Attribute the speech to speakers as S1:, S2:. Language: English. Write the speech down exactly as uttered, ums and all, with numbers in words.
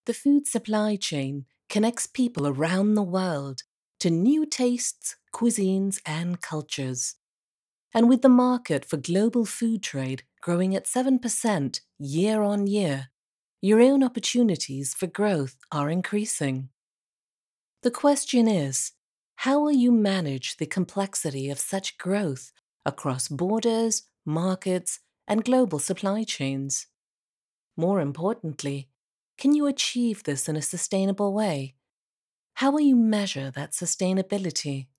S1: The food supply chain connects people around the world to new tastes, cuisines, and cultures. And with the market for global food trade growing at seven percent year on year, your own opportunities for growth are increasing. The question is, how will you manage the complexity of such growth across borders, markets, and global supply chains? More importantly, can you achieve this in a sustainable way? How will you measure that sustainability?